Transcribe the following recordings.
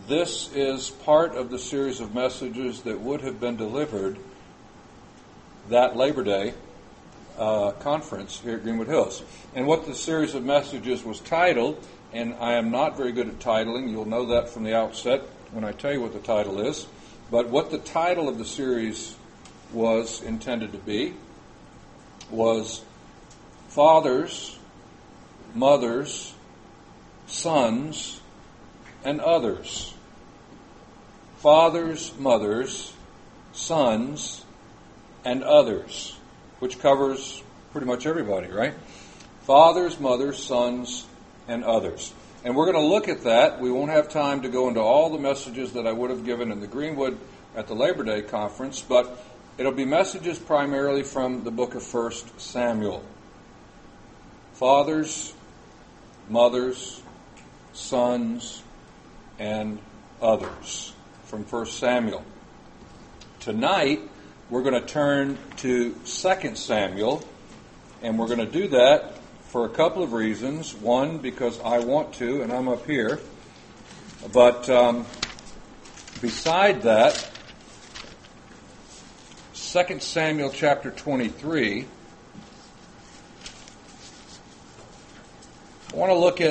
this is part of the series of messages that would have been delivered that Labor Day conference here at Greenwood Hills. And what the series of messages was titled, and I am not very good at titling, you'll know that from the outset when I tell you what the title is, but what the title of the series was intended to be was Fathers, Mothers, Sons, and Others. Fathers, Mothers, Sons, and Others, which covers pretty much everybody, right? Fathers, mothers, sons, and others. And we're going to look at that. We won't have time to go into all the messages that I would have given in the Greenwood at the Labor Day conference, but it'll be messages primarily from the book of 1 Samuel. Fathers, mothers, sons, and others from 1 Samuel. Tonight, we're going to turn to 2 Samuel, and we're going to do that for a couple of reasons. One, because I want to, and I'm up here. But beside that, 2 Samuel chapter 23, I want to look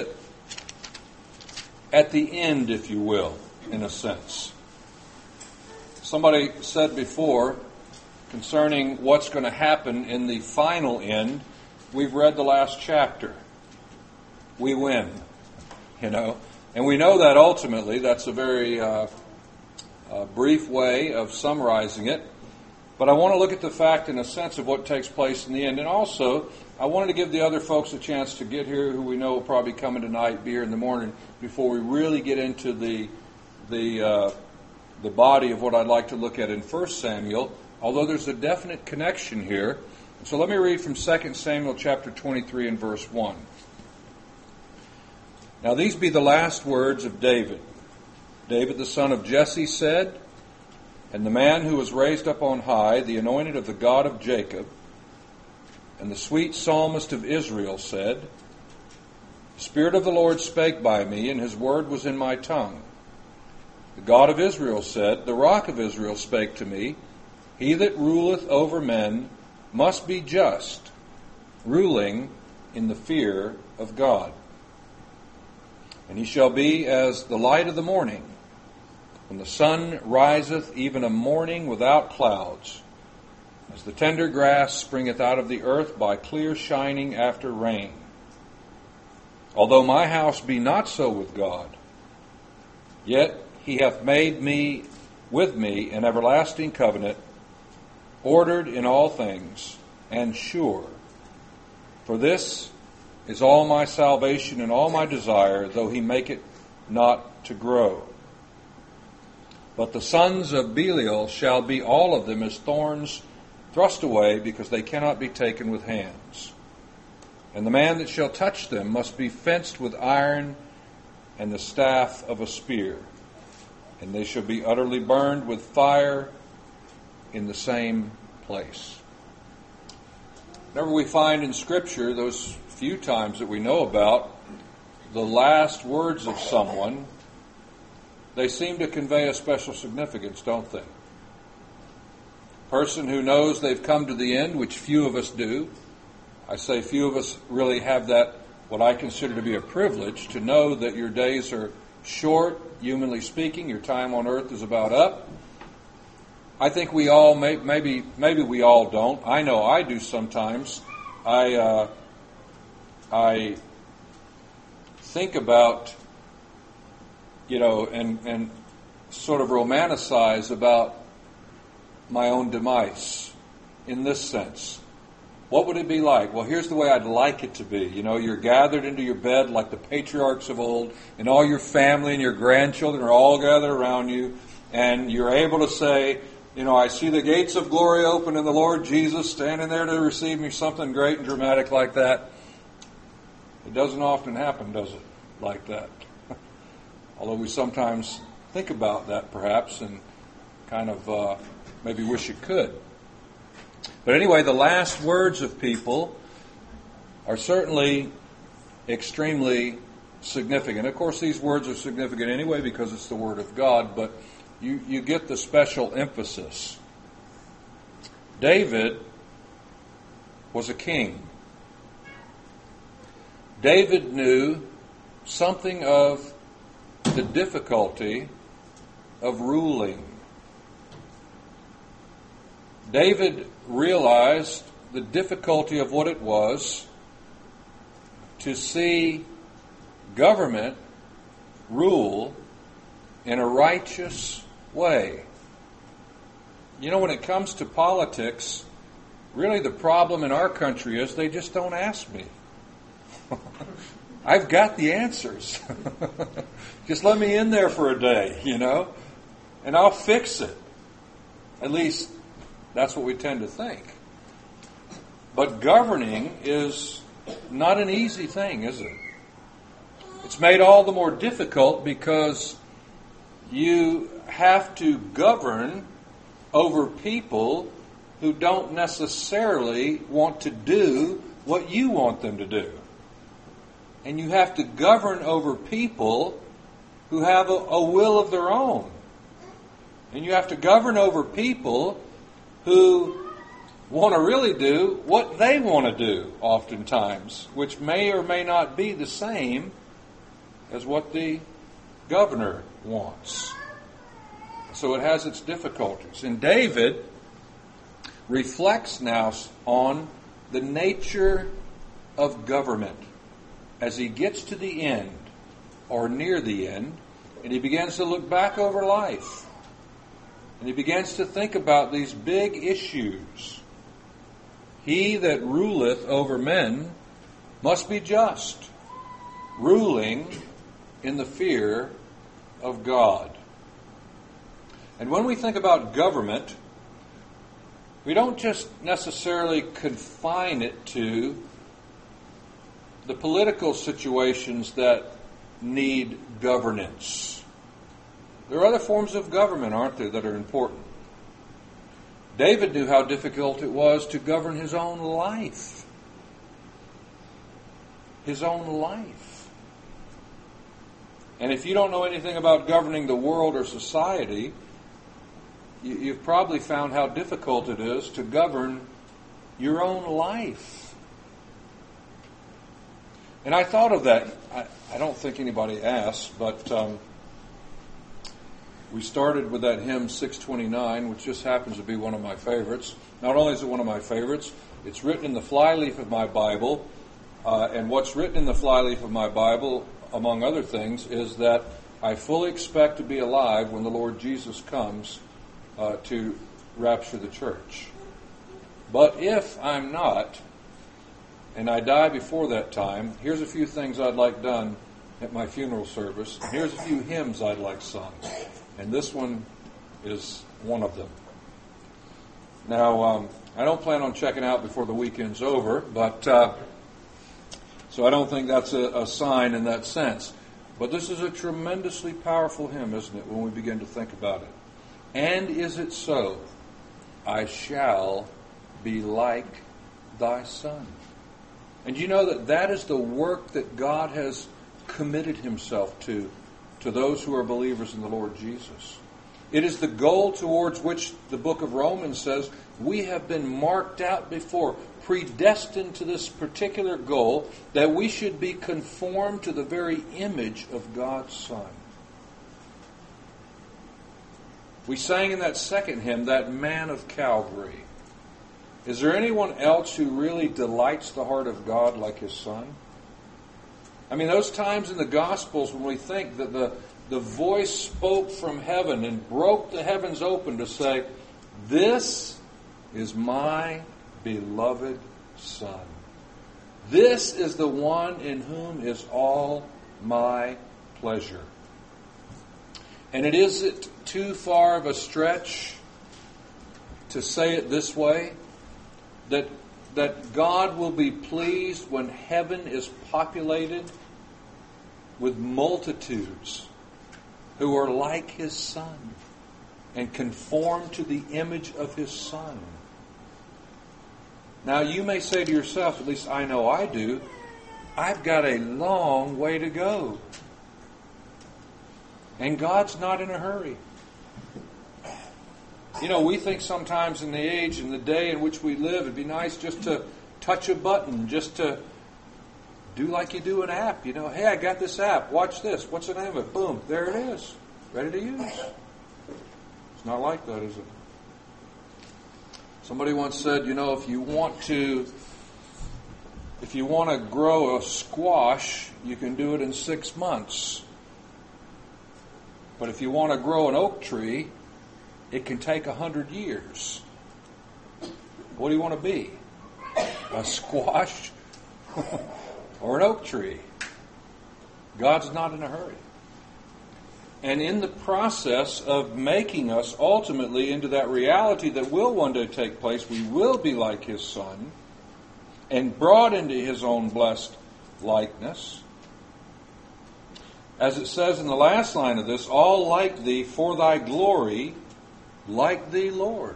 at the end, if you will, in a sense. Somebody said before, concerning what's going to happen in the final end, we've read the last chapter. We win, and we know that ultimately. That's a very brief way of summarizing it. But I want to look at the fact in a sense of what takes place in the end. And also, I wanted to give the other folks a chance to get here, who we know will probably come in tonight, be here in the morning, before we really get into the body of what I'd like to look at in 1 Samuel, although there's a definite connection here. So let me read from 2 Samuel chapter 23 and verse 1. Now these be the last words of David. David the son of Jesse said, and the man who was raised up on high, the anointed of the God of Jacob, and the sweet psalmist of Israel said, the Spirit of the Lord spake by me, and his word was in my tongue. The God of Israel said, the rock of Israel spake to me, he that ruleth over men must be just, ruling in the fear of God. And he shall be as the light of the morning, when the sun riseth, even a morning without clouds, as the tender grass springeth out of the earth by clear shining after rain. Although my house be not so with God, yet he hath made me with me an everlasting covenant, ordered in all things, and sure. For this is all my salvation and all my desire, though he make it not to grow. But the sons of Belial shall be all of them as thorns thrust away, because they cannot be taken with hands. And the man that shall touch them must be fenced with iron and the staff of a spear. And they shall be utterly burned with fire in the same place. Whenever we find in Scripture, those few times that we know about, the last words of someone, they seem to convey a special significance, don't they? A person who knows they've come to the end, which few of us do. I say few of us really have that, what I consider to be a privilege, to know that your days are short, humanly speaking, your time on earth is about up. I think we all, maybe we all don't. I know I do sometimes. I think about, and sort of romanticize about my own demise in this sense. What would it be like? Well, here's the way I'd like it to be. You're gathered into your bed like the patriarchs of old, and all your family and your grandchildren are all gathered around you, and you're able to say, I see the gates of glory open and the Lord Jesus standing there to receive me, something great and dramatic like that. It doesn't often happen, does it, like that? Although we sometimes think about that perhaps and kind of maybe wish it could. But anyway, the last words of people are certainly extremely significant. Of course, these words are significant anyway because it's the Word of God, but you get the special emphasis. David was a king. David knew something of the difficulty of ruling. David realized the difficulty of what it was to see government rule in a righteous way. You know, when it comes to politics, really the problem in our country is they just don't ask me. I've got the answers. Just let me in there for a day, and I'll fix it. At least that's what we tend to think. But governing is not an easy thing, is it? It's made all the more difficult because you have to govern over people who don't necessarily want to do what you want them to do. And you have to govern over people who have a will of their own. And you have to govern over people who want to really do what they want to do oftentimes, which may or may not be the same as what the governor wants. So it has its difficulties. And David reflects now on the nature of government as he gets to the end, or near the end, and he begins to look back over life. And he begins to think about these big issues. He that ruleth over men must be just, ruling in the fear of God. And when we think about government, we don't just necessarily confine it to the political situations that need governance. There are other forms of government, aren't there, that are important? David knew how difficult it was to govern his own life. His own life. And if you don't know anything about governing the world or society, you've probably found how difficult it is to govern your own life. And I thought of that. I don't think anybody asked, but we started with that hymn 629, which just happens to be one of my favorites. Not only is it one of my favorites, it's written in the flyleaf of my Bible. And what's written in the flyleaf of my Bible, among other things, is that I fully expect to be alive when the Lord Jesus comes to rapture the church. But if I'm not, and I die before that time, here's a few things I'd like done at my funeral service. And here's a few hymns I'd like sung. And this one is one of them. Now, I don't plan on checking out before the weekend's over, but so I don't think that's a sign in that sense. But this is a tremendously powerful hymn, isn't it, when we begin to think about it? And is it so? I shall be like thy Son. And you know that is the work that God has committed himself to those who are believers in the Lord Jesus. It is the goal towards which the book of Romans says we have been marked out before, predestined to this particular goal, that we should be conformed to the very image of God's Son. We sang in that second hymn, that Man of Calvary. Is there anyone else who really delights the heart of God like his Son? I mean, those times in the Gospels when we think that the voice spoke from heaven and broke the heavens open to say, this is my beloved Son. This is the one in whom is all my pleasure. And it isn't too far of a stretch to say it this way, that God will be pleased when heaven is populated with multitudes who are like his Son and conform to the image of his Son. Now you may say to yourself, at least I know I do, I've got a long way to go. And God's not in a hurry. You know, we think sometimes in the age and the day in which we live, it'd be nice just to touch a button, just to do like you do an app. You know, hey, I got this app. Watch this. What's the name of it? Boom. There it is. Ready to use. It's not like that, is it? Somebody once said, you know, if you want to grow a squash, you can do it in 6 months. But if you want to grow an oak tree, it can take 100 years. What do you want to be? A squash or an oak tree? God's not in a hurry. And in the process of making us ultimately into that reality that will one day take place, we will be like His Son and brought into His own blessed likeness. As it says in the last line of this, all like Thee for Thy glory, like Thee, Lord.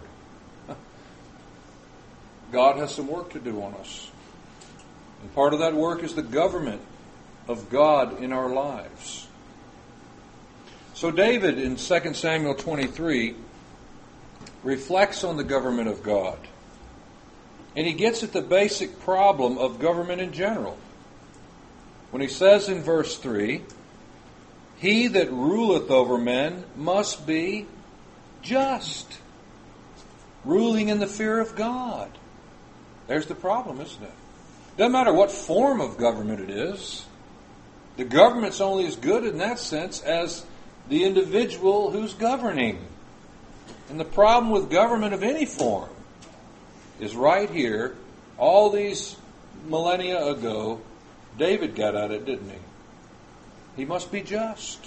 God has some work to do on us. And part of that work is the government of God in our lives. So David in 2 Samuel 23 reflects on the government of God. And he gets at the basic problem of government in general. When he says in verse 3, He that ruleth over men must be just, ruling in the fear of God. There's the problem, isn't it? Doesn't matter what form of government it is. The government's only as good in that sense as the individual who's governing. And the problem with government of any form is right here. All these millennia ago, David got at it, didn't he? He must be just.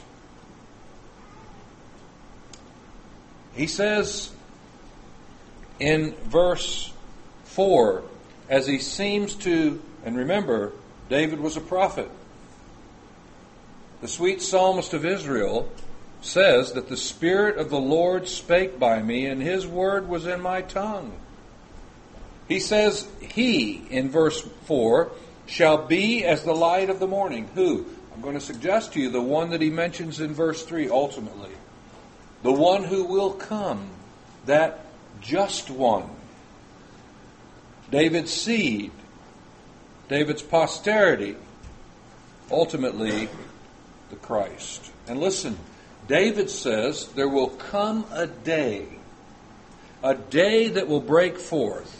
He says in verse 4, as he seems to, and remember, David was a prophet. The sweet psalmist of Israel says that the Spirit of the Lord spake by me, and His word was in my tongue. He says, He, in verse 4, shall be as the light of the morning. Who? I'm going to suggest to you the one that he mentions in verse 3 ultimately. The one who will come, that just one. David's seed, David's posterity, ultimately the Christ. And listen, David says there will come a day that will break forth.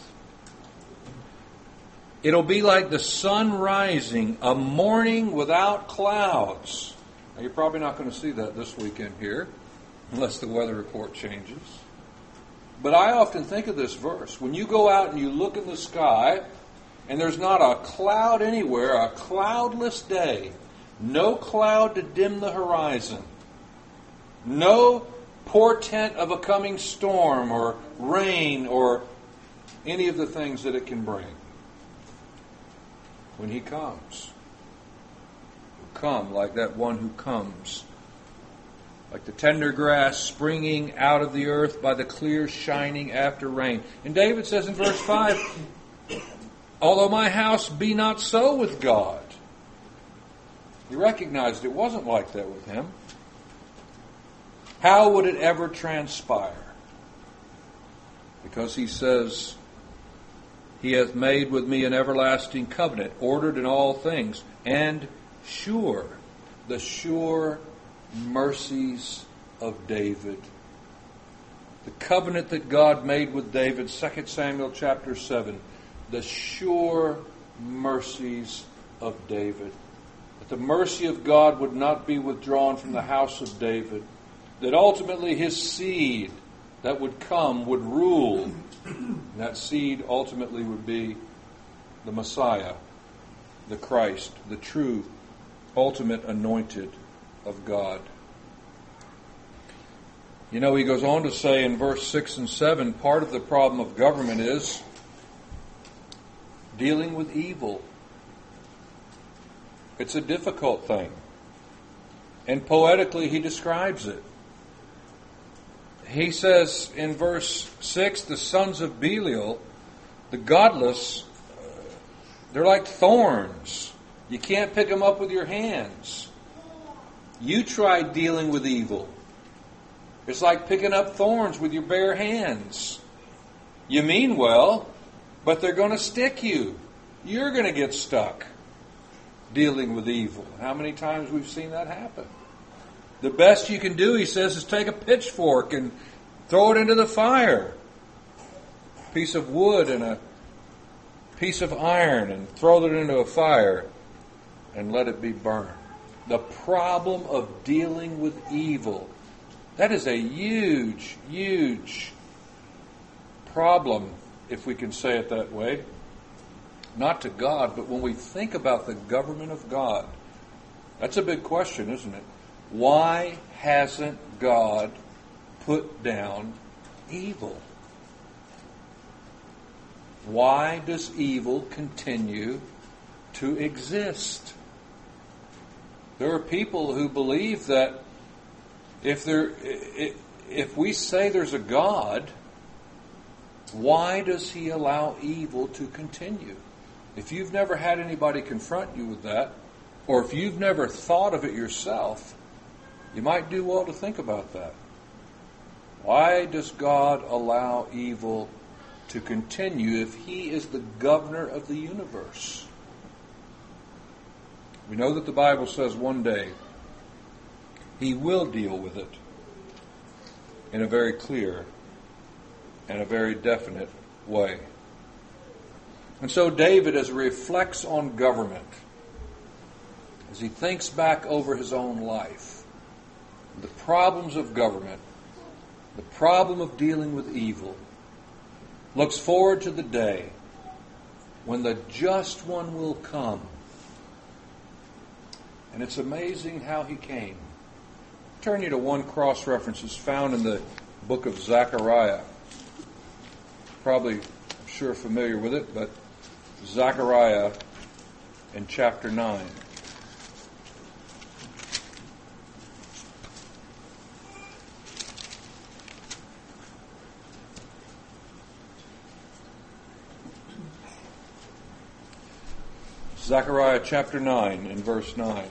It'll be like the sun rising, a morning without clouds. Now, you're probably not going to see that this weekend here, unless the weather report changes. But I often think of this verse. When you go out and you look in the sky, and there's not a cloud anywhere, a cloudless day, no cloud to dim the horizon, no portent of a coming storm or rain or any of the things that it can bring. When He comes, He'll come like that one who comes, like the tender grass springing out of the earth by the clear shining after rain. And David says in verse 5, although my house be not so with God. He recognized it wasn't like that with him. How would it ever transpire? Because he says, He hath made with me an everlasting covenant, ordered in all things, and sure, the sure mercies of David. The covenant that God made with David, 2 Samuel chapter 7, the sure mercies of David. That the mercy of God would not be withdrawn from the house of David. That ultimately His seed that would come would rule. And that seed ultimately would be the Messiah, the Christ, the true, ultimate anointed of God. You know, he goes on to say in verse 6 and 7, part of the problem of government is dealing with evil. It's a difficult thing. And poetically he describes it. He says in verse 6, the sons of Belial, the godless, they're like thorns You can't pick them up with your hands. You try dealing with evil. It's like picking up thorns with your bare hands. You mean well, but they're going to stick you. You're going to get stuck dealing with evil. How many times we've seen that happen? The best you can do, he says, is take a pitchfork and throw it into the fire. A piece of wood and a piece of iron, and throw it into a fire and let it be burned. The problem of dealing with evil, that is a huge, huge problem, if we can say it that way. Not to God, but when we think about the government of God, that's a big question, isn't it? Why hasn't God put down evil? Why does evil continue to exist? There are people who believe that if we say there's a God, why does he allow evil to continue? If you've never had anybody confront you with that, or if you've never thought of it yourself, you might do well to think about that. Why does God allow evil to continue if he is the governor of the universe? We know that the Bible says one day he will deal with it in a very clear and a very definite way. And so David, as he reflects on government, as he thinks back over his own life, the problems of government, the problem of dealing with evil, looks forward to the day when the just one will come. And it's amazing how he came. Turn you to one cross-reference that's found in the book of Zechariah. Probably, I'm sure, familiar with it, but Zechariah in chapter 9. Zechariah chapter 9 and verse 9.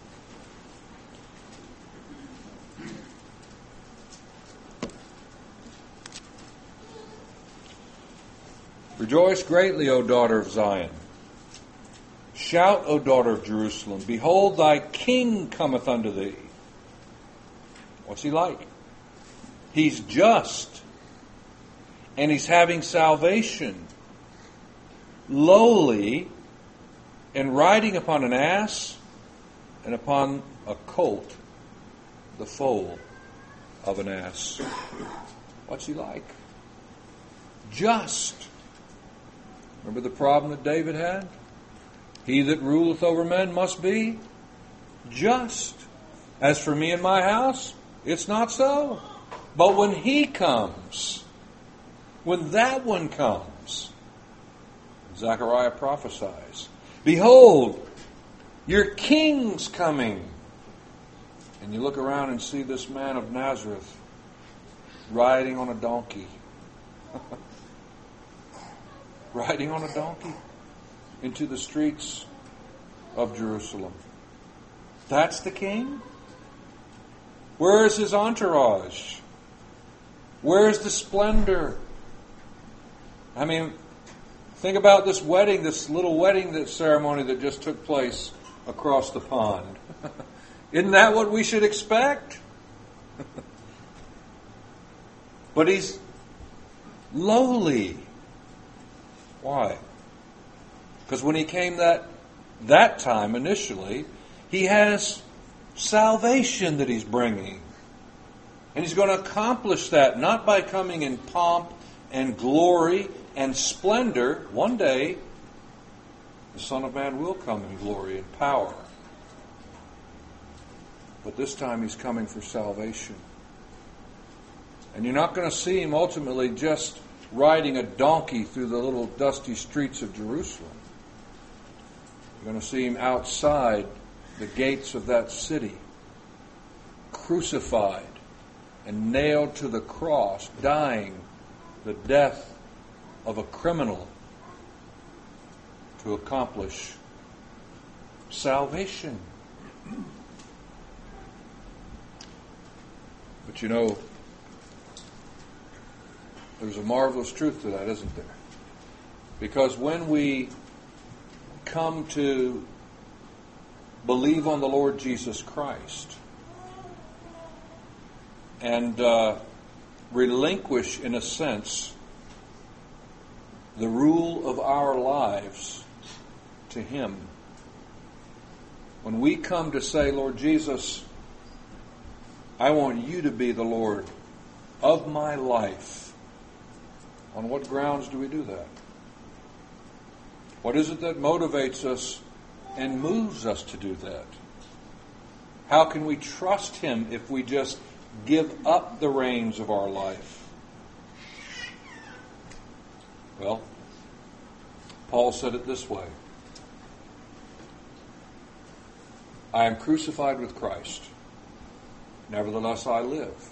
Rejoice greatly, O daughter of Zion. Shout, O daughter of Jerusalem. Behold, thy king cometh unto thee. What's he like? He's just. And he's having salvation. Lowly, and riding upon an ass, and upon a colt, the foal of an ass. What's he like? Just. Remember the problem that David had? He that ruleth over men must be just. As for me and my house, it's not so. But when he comes, when that one comes, Zechariah prophesies, behold, your king's coming. And you look around and see this man of Nazareth riding on a donkey. Riding on a donkey into the streets of Jerusalem. That's the king? Where is his entourage? Where is the splendor? I mean, think about this wedding, this little wedding ceremony that just took place across the pond. Isn't that what we should expect? But he's lowly. Why? Because when he came that time initially, he has salvation that he's bringing. And he's going to accomplish that not by coming in pomp and glory and splendor. One day, the Son of Man will come in glory and power. But this time he's coming for salvation. And you're not going to see him ultimately just riding a donkey through the little dusty streets of Jerusalem. You're going to see him outside the gates of that city, crucified and nailed to the cross, dying the death of a criminal to accomplish salvation. But you know, there's a marvelous truth to that, isn't there? Because when we come to believe on the Lord Jesus Christ and relinquish, in a sense, the rule of our lives to Him, when we come to say, Lord Jesus, I want you to be the Lord of my life, on what grounds do we do that? What is it that motivates us and moves us to do that? How can we trust Him if we just give up the reins of our life? Well, Paul said it this way: I am crucified with Christ. Nevertheless I live.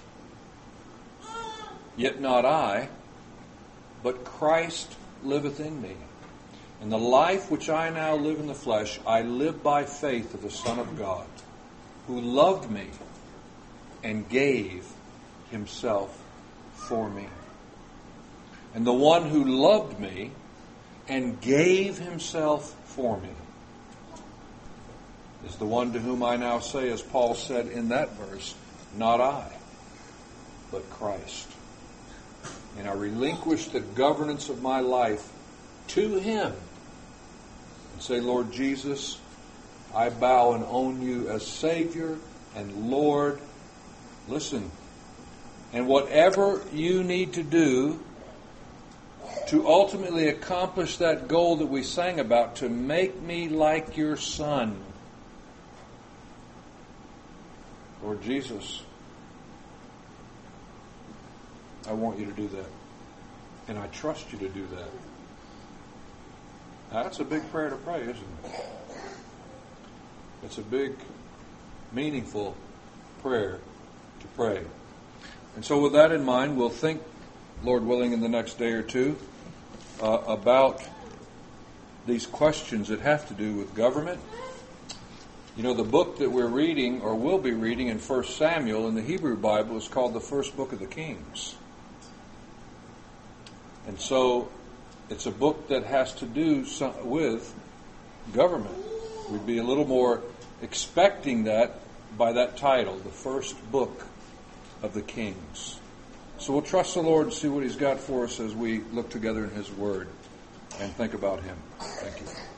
Yet not I, but Christ liveth in me. And the life which I now live in the flesh, I live by faith of the Son of God, who loved me and gave Himself for me. And the one who loved me and gave Himself for me is the one to whom I now say, as Paul said in that verse, not I, but Christ. And I relinquish the governance of my life to Him and say, Lord Jesus, I bow and own you as Savior and Lord. Listen, and whatever you need to do to ultimately accomplish that goal that we sang about, to make me like your Son, Lord Jesus, I want you to do that. And I trust you to do that. Now, that's a big prayer to pray, isn't it? It's a big, meaningful prayer to pray. And so with that in mind, we'll think, Lord willing, in the next day or two, about these questions that have to do with government. You know, the book that we're reading, or will be reading, in 1 Samuel in the Hebrew Bible is called the first book of the Kings. And so it's a book that has to do with government. We'd be a little more expecting that by that title, the first book of the Kings. So we'll trust the Lord and see what He's got for us as we look together in His Word and think about Him. Thank you.